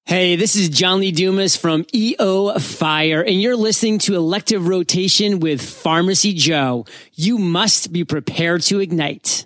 Hey, this is John Lee Dumas from EO Fire, and you're listening to Elective Rotation with Pharmacy Joe. You must be prepared to ignite.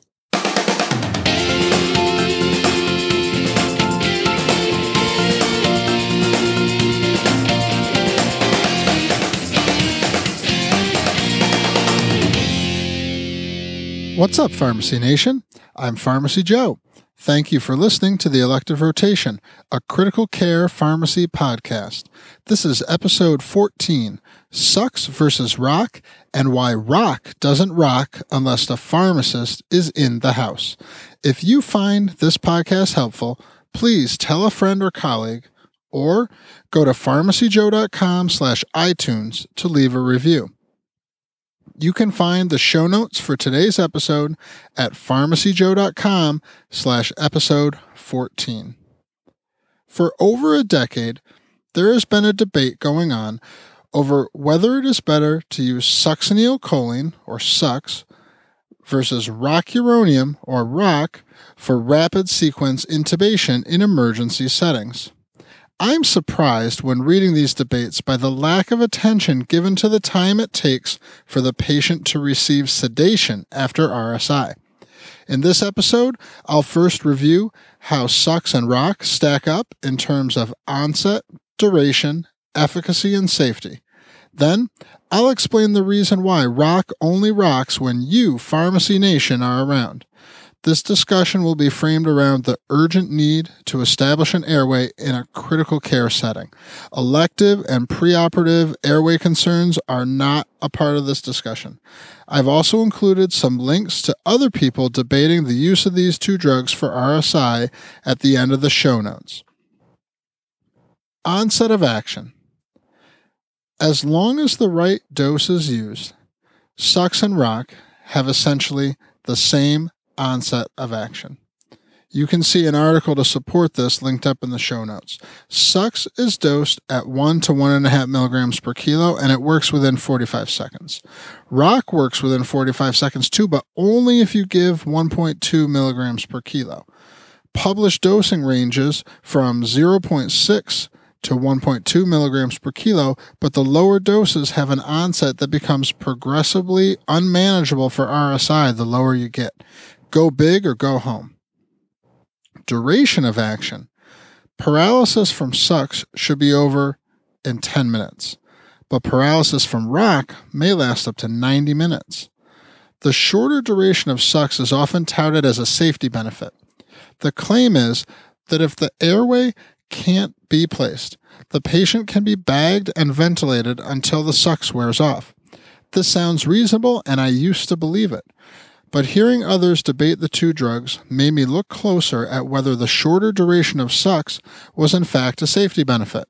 What's up, Pharmacy Nation? I'm Pharmacy Joe. Thank you for listening to the Elective Rotation, a critical care pharmacy podcast. This is episode 14, Sucks versus Rock, and why rock doesn't rock unless the pharmacist is in the house. If you find this podcast helpful, please tell a friend or colleague, or go to pharmacyjoe.com/iTunes to leave a review. You can find the show notes for today's episode at pharmacyjoe.com/episode 14. For over a decade, there has been a debate going on over whether it is better to use succinylcholine, or SUX, versus rocuronium, or ROC, for rapid sequence intubation in emergency settings. I'm surprised when reading these debates by the lack of attention given to the time it takes for the patient to receive sedation after RSI. In this episode, I'll first review how SUX and ROC stack up in terms of onset, duration, efficacy, and safety. Then, I'll explain the reason why ROC only rocks when you, Pharmacy Nation, are around. This discussion will be framed around the urgent need to establish an airway in a critical care setting. Elective and preoperative airway concerns are not a part of this discussion. I've also included some links to other people debating the use of these two drugs for RSI at the end of the show notes. Onset of action. As long as the right dose is used, SUX and ROC have essentially the same onset of action. You can see an article to support this linked up in the show notes. SUX is dosed at 1 to 1.5 milligrams per kilo, and it works within 45 seconds. ROC works within 45 seconds too, but only if you give 1.2 milligrams per kilo. Published dosing ranges from 0.6 to 1.2 milligrams per kilo, but the lower doses have an onset that becomes progressively unmanageable for RSI the lower you get. Go big or go home. Duration of action. Paralysis from SUX should be over in 10 minutes, but paralysis from ROC may last up to 90 minutes. The shorter duration of SUX is often touted as a safety benefit. The claim is that if the airway can't be placed, the patient can be bagged and ventilated until the SUX wears off. This sounds reasonable, and I used to believe it. But hearing others debate the two drugs made me look closer at whether the shorter duration of SUX was in fact a safety benefit.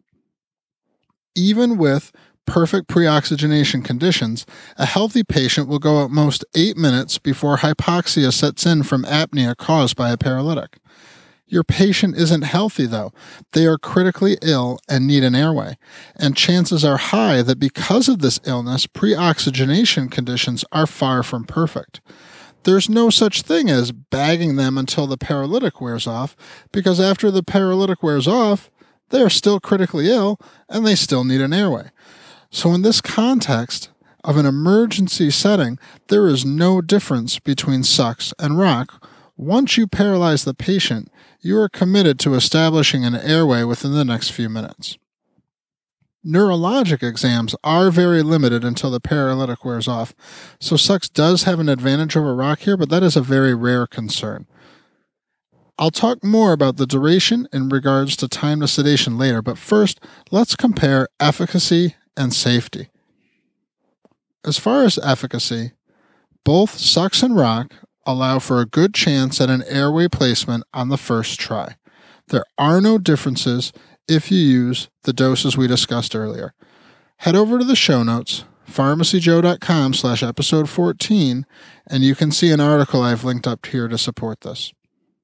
Even with perfect pre-oxygenation conditions, a healthy patient will go at most 8 minutes before hypoxia sets in from apnea caused by a paralytic. Your patient isn't healthy, though. They are critically ill and need an airway, and chances are high that because of this illness, pre-oxygenation conditions are far from perfect. There's no such thing as bagging them until the paralytic wears off, because after the paralytic wears off, they are still critically ill and they still need an airway. So in this context of an emergency setting, there is no difference between SUX and ROC. Once you paralyze the patient, you are committed to establishing an airway within the next few minutes. Neurologic exams are very limited until the paralytic wears off, so SUX does have an advantage over ROC here, but that is a very rare concern. I'll talk more about the duration in regards to time to sedation later, but first, let's compare efficacy and safety. As far as efficacy, both SUX and ROC allow for a good chance at an airway placement on the first try. There are no differences if you use the doses we discussed earlier. Head over to the show notes, pharmacyjoe.com/episode 14, and you can see an article I've linked up here to support this.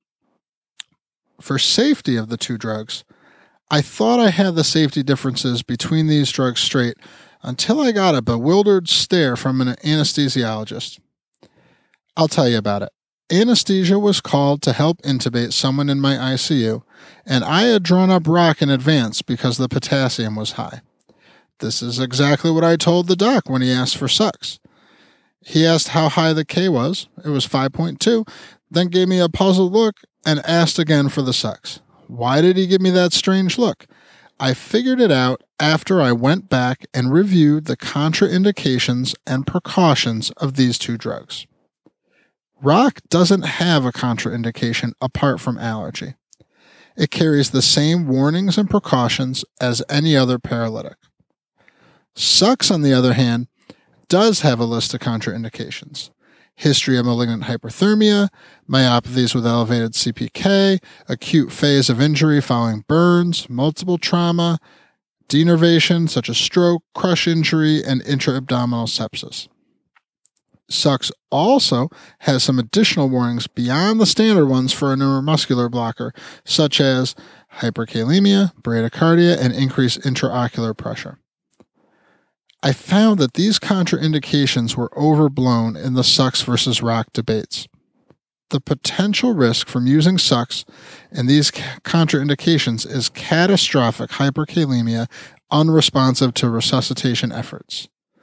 For safety of the two drugs, I thought I had the safety differences between these drugs straight until I got a bewildered stare from an anesthesiologist. I'll tell you about it. Anesthesia was called to help intubate someone in my ICU, and I had drawn up rock in advance because the potassium was high. This is exactly what I told the doc when he asked for sucks. He asked how high the K was. It was 5.2, then gave me a puzzled look and asked again for the sucks. Why did he give me that strange look? I figured it out after I went back and reviewed the contraindications and precautions of these two drugs. Rock doesn't have a contraindication apart from allergy. It carries the same warnings and precautions as any other paralytic. Sucks, on the other hand, does have a list of contraindications. History of malignant hyperthermia, myopathies with elevated CPK, acute phase of injury following burns, multiple trauma, denervation such as stroke, crush injury, and intra-abdominal sepsis. Sucks also has some additional warnings beyond the standard ones for a neuromuscular blocker, such as hyperkalemia, bradycardia, and increased intraocular pressure. I found that these contraindications were overblown in the sucks versus rock debates. The potential risk from using sucks in these contraindications is catastrophic hyperkalemia unresponsive to resuscitation efforts.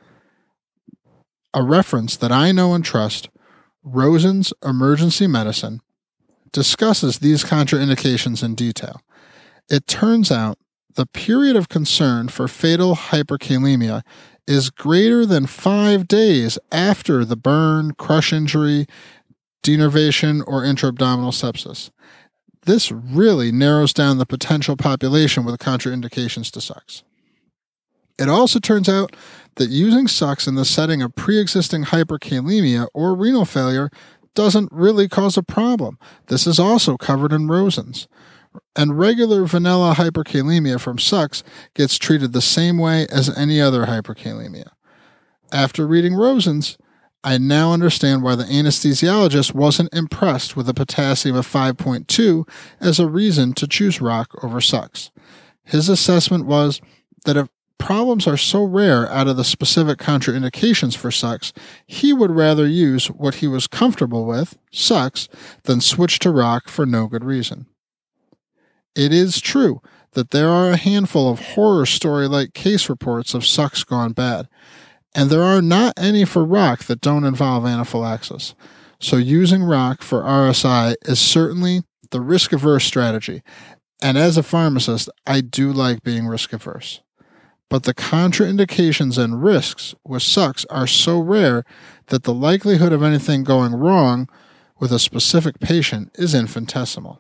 A reference that I know and trust, Rosen's Emergency Medicine, discusses these contraindications in detail. It turns out the period of concern for fatal hyperkalemia is greater than 5 days after the burn, crush injury, denervation, or intra-abdominal sepsis. This really narrows down the potential population with contraindications to sucks. It also turns out that using sucks in the setting of pre-existing hyperkalemia or renal failure doesn't really cause a problem. This is also covered in Rosen's. And regular vanilla hyperkalemia from sucks gets treated the same way as any other hyperkalemia. After reading Rosen's, I now understand why the anesthesiologist wasn't impressed with a potassium of 5.2 as a reason to choose rock over sucks. His assessment was that if problems are so rare out of the specific contraindications for sucks, he would rather use what he was comfortable with, sucks, than switch to rock for no good reason. It is true that there are a handful of horror story-like case reports of sucks gone bad, and there are not any for rock that don't involve anaphylaxis. So using rock for RSI is certainly the risk-averse strategy, and as a pharmacist, I do like being risk-averse. But the contraindications and risks with sucks are so rare that the likelihood of anything going wrong with a specific patient is infinitesimal.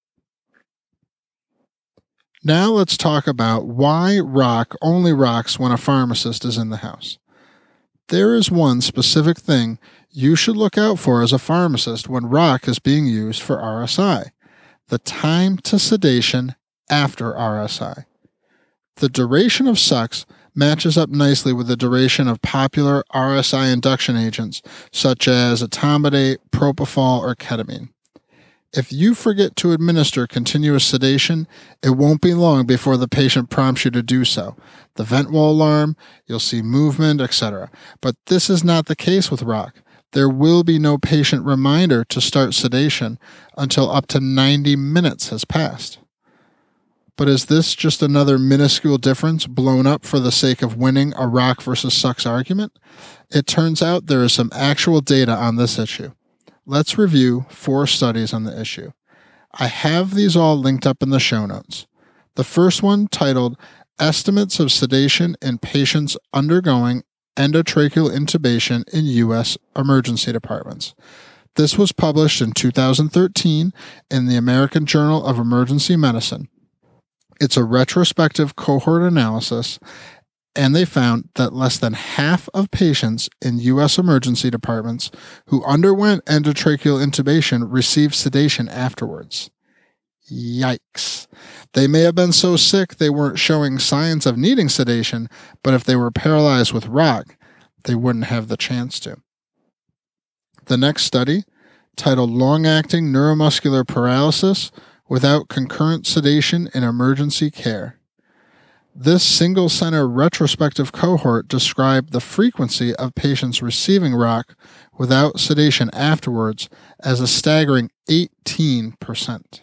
Now let's talk about why rock only rocks when a pharmacist is in the house. There is one specific thing you should look out for as a pharmacist when rock is being used for RSI: the time to sedation after RSI. The duration of sucks matches up nicely with the duration of popular RSI induction agents such as etomidate, propofol, or ketamine. If you forget to administer continuous sedation, it won't be long before the patient prompts you to do so. The vent will alarm, you'll see movement, etc. But this is not the case with rock. There will be no patient reminder to start sedation until up to 90 minutes has passed. But is this just another minuscule difference blown up for the sake of winning a rock versus sucks argument? It turns out there is some actual data on this issue. Let's review 4 studies on the issue. I have these all linked up in the show notes. The first one, titled Estimates of Sedation in Patients Undergoing Endotracheal Intubation in U.S. Emergency Departments. This was published in 2013 in the American Journal of Emergency Medicine. It's a retrospective cohort analysis, and they found that less than half of patients in U.S. emergency departments who underwent endotracheal intubation received sedation afterwards. Yikes. They may have been so sick they weren't showing signs of needing sedation, but if they were paralyzed with rock, they wouldn't have the chance to. The next study, titled Long-Acting Neuromuscular Paralysis Without Concurrent Sedation in Emergency Care. This single-center retrospective cohort described the frequency of patients receiving rock without sedation afterwards as a staggering 18%.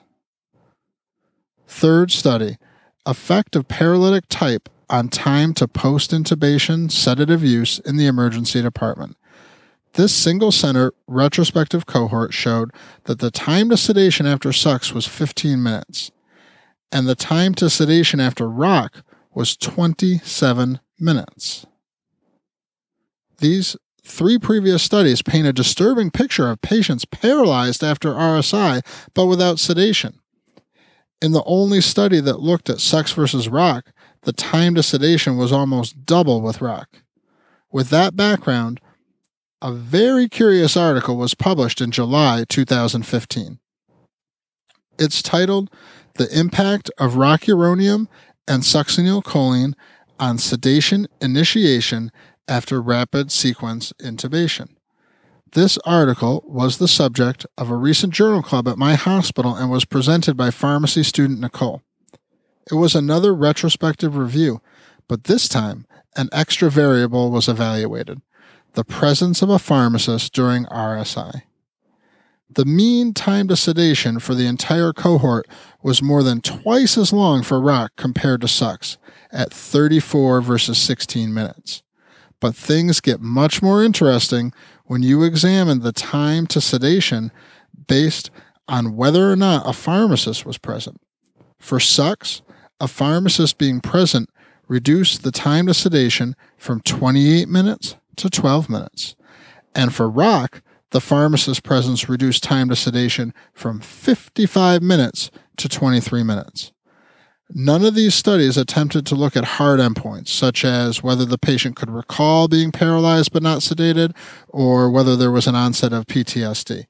Third study, effect of paralytic type on time to post-intubation sedative use in the emergency department. This single-center retrospective cohort showed that the time to sedation after sucks was 15 minutes, and the time to sedation after rock was 27 minutes. These 3 previous studies paint a disturbing picture of patients paralyzed after RSI, but without sedation. In the only study that looked at sucks versus rock, the time to sedation was almost double with rock. With that background, a very curious article was published in July 2015. It's titled, "The Impact of Rocuronium and succinylcholine on Sedation Initiation After Rapid Sequence Intubation." This article was the subject of a recent journal club at my hospital and was presented by pharmacy student Nicole. It was another retrospective review, but this time an extra variable was evaluated: the presence of a pharmacist during RSI. The mean time to sedation for the entire cohort was more than twice as long for rock compared to sucks, at 34 versus 16 minutes. But things get much more interesting when you examine the time to sedation based on whether or not a pharmacist was present. For sucks, a pharmacist being present reduced the time to sedation from 28 minutes to 12 minutes. And for rock, the pharmacist's presence reduced time to sedation from 55 minutes to 23 minutes. None of these studies attempted to look at hard endpoints, such as whether the patient could recall being paralyzed but not sedated, or whether there was an onset of PTSD.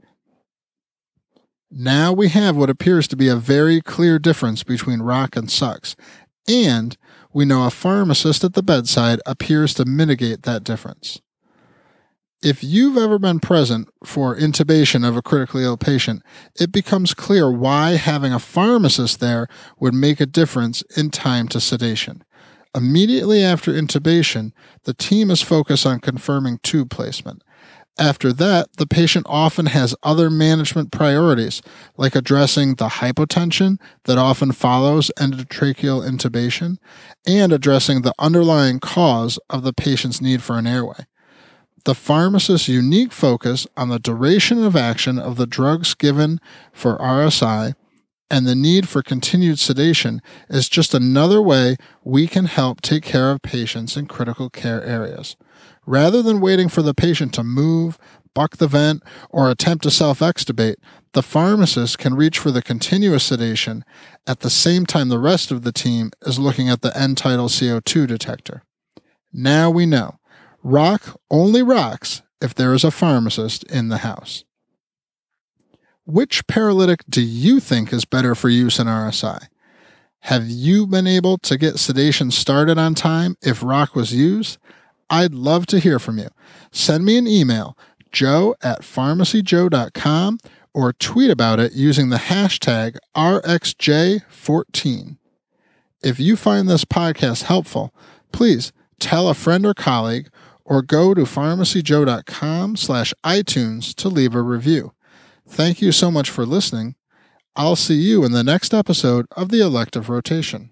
Now we have what appears to be a very clear difference between rock and sucks, and we know a pharmacist at the bedside appears to mitigate that difference. If you've ever been present for intubation of a critically ill patient, it becomes clear why having a pharmacist there would make a difference in time to sedation. Immediately after intubation, the team is focused on confirming tube placement. After that, the patient often has other management priorities, like addressing the hypotension that often follows endotracheal intubation and addressing the underlying cause of the patient's need for an airway. The pharmacist's unique focus on the duration of action of the drugs given for RSI and the need for continued sedation is just another way we can help take care of patients in critical care areas. Rather than waiting for the patient to move, buck the vent, or attempt to self-extubate, the pharmacist can reach for the continuous sedation at the same time the rest of the team is looking at the end-tidal CO2 detector. Now we know. Rock only rocks if there is a pharmacist in the house. Which paralytic do you think is better for use in RSI? Have you been able to get sedation started on time if rock was used? I'd love to hear from you. Send me an email, joe@pharmacyjoe.com, or tweet about it using the hashtag RxJ14. If you find this podcast helpful, please tell a friend or colleague, or go to pharmacyjoe.com/iTunes to leave a review. Thank you so much for listening. I'll see you in the next episode of the Elective Rotation.